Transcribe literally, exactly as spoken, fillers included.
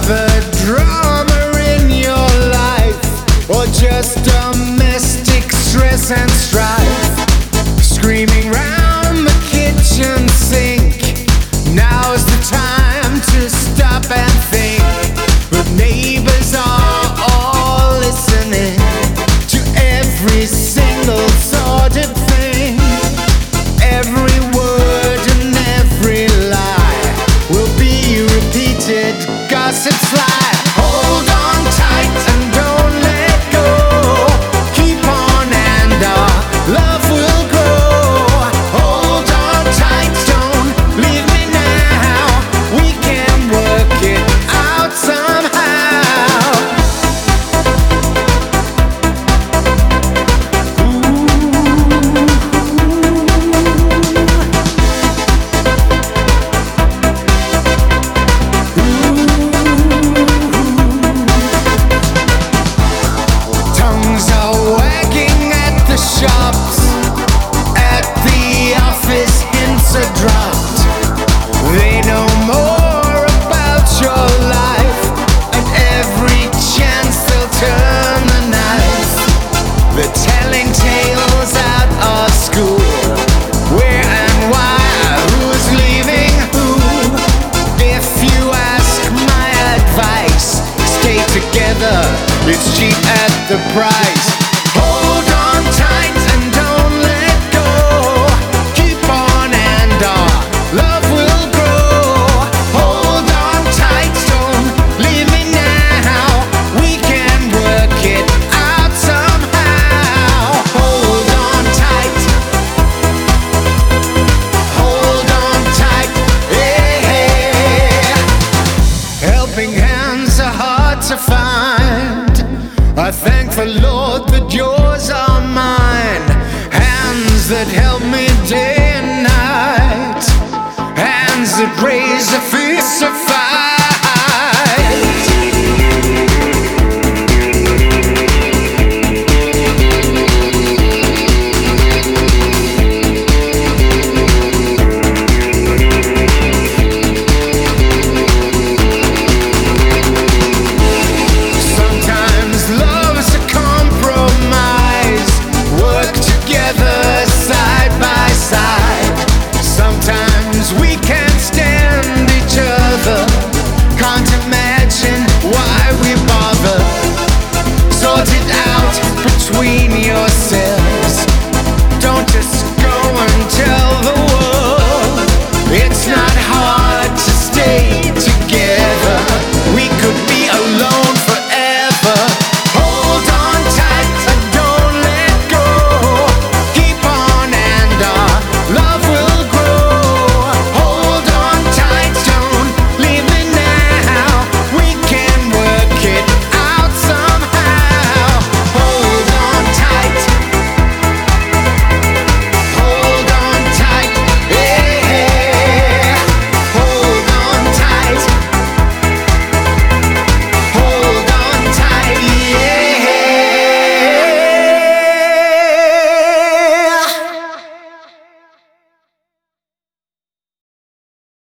other drama in your life, or just domestic stress and strife, screaming round the kitchen sink, now's the time to stop and think. But neighbors are all listening to every single sordid thing. Every word and every lie will be repeated, gossip's lie. Hold on tight and don't let go. Keep on and our love will grow. Hold on tight, don't leave me now. We can work it out somehow. Tongues are wagging at the shops, at the office hints are dropped. They know more about your life, and every chance they'll turn the knife. They're telling tales out of school, where and why, who's leaving who. If you ask my advice, stay together, it's cheap at the price. Hold on tight and don't let go. Keep on and our love will grow. Hold on tight, don't leave me now. We can work it out somehow. Hold on tight. Hold on tight. Yeah. Helping hands are hard to find. I thank the Lord that yours are mine. Hands that help me day and night. Hands that raise a fist of fire.